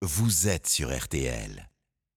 vous êtes sur RTL.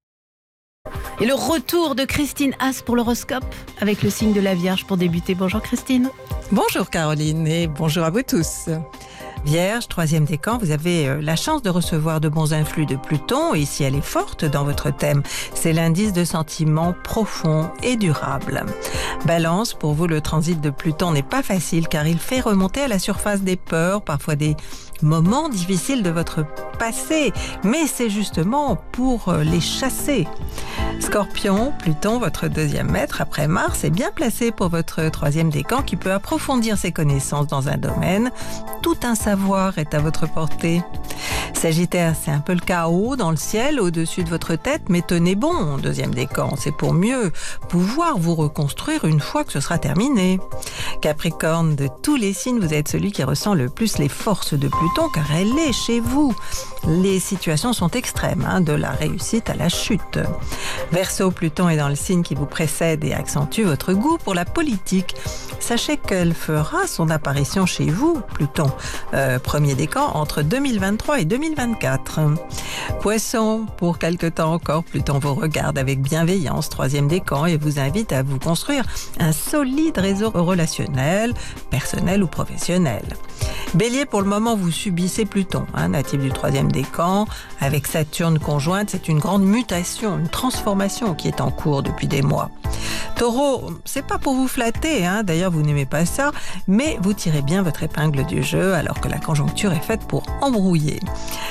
Et le retour de Christine Haas pour l'horoscope avec le signe de la Vierge pour débuter. Bonjour Christine. Bonjour Caroline et bonjour à vous tous. Vierge, troisième décan, vous avez la chance de recevoir de bons influx de Pluton et si elle est forte dans votre thème, c'est l'indice de sentiments profonds et durables. Balance, pour vous le transit de Pluton n'est pas facile car il fait remonter à la surface des peurs, parfois des moments difficiles de votre passé, mais c'est justement pour les chasser. Scorpion, Pluton, votre deuxième maître après Mars, est bien placé pour votre troisième décan qui peut approfondir ses connaissances dans un domaine. Tout un savoir est à votre portée. Sagittaire, c'est un peu le chaos dans le ciel au-dessus de votre tête, mais tenez bon, deuxième décan, c'est pour mieux pouvoir vous reconstruire une fois que ce sera terminé. Capricorne, de tous les signes, vous êtes celui qui ressent le plus les forces de Pluton car elle est chez vous. Les situations sont extrêmes, de la réussite à la chute. Verseau, Pluton est dans le signe qui vous précède et accentue votre goût pour la politique. Sachez qu'elle fera son apparition chez vous, Pluton, premier décan, entre 2023 et 2024. Poisson, pour quelque temps encore, Pluton vous regarde avec bienveillance, troisième décan, et vous invite à vous construire un solide réseau relationnel, personnel ou professionnel. Bélier, pour le moment, vous subissez Pluton, natif du troisième décan. Avec Saturne conjointe, c'est une grande mutation, une transformation qui est en cours depuis des mois. Taureau, c'est pas pour vous flatter, d'ailleurs vous n'aimez pas ça, mais vous tirez bien votre épingle du jeu alors que la conjoncture est faite pour embrouiller.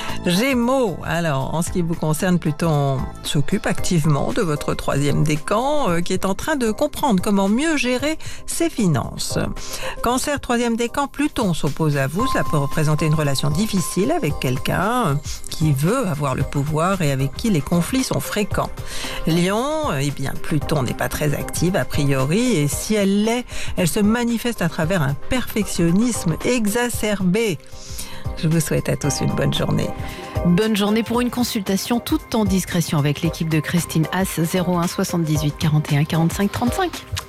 Gémeaux, alors en ce qui vous concerne, Pluton s'occupe activement de votre troisième décan qui est en train de comprendre comment mieux gérer ses finances. Cancer, troisième décan, Pluton s'oppose à vous, ça peut représenter une relation difficile avec quelqu'un qui veut avoir le pouvoir et avec qui les conflits sont fréquents. Lion, Pluton n'est pas très active a priori et si elle l'est, elle se manifeste à travers un perfectionnisme exacerbé. Je vous souhaite à tous une bonne journée. Bonne journée pour une consultation toute en discrétion avec l'équipe de Christine Haas, 01 78 41 45 35.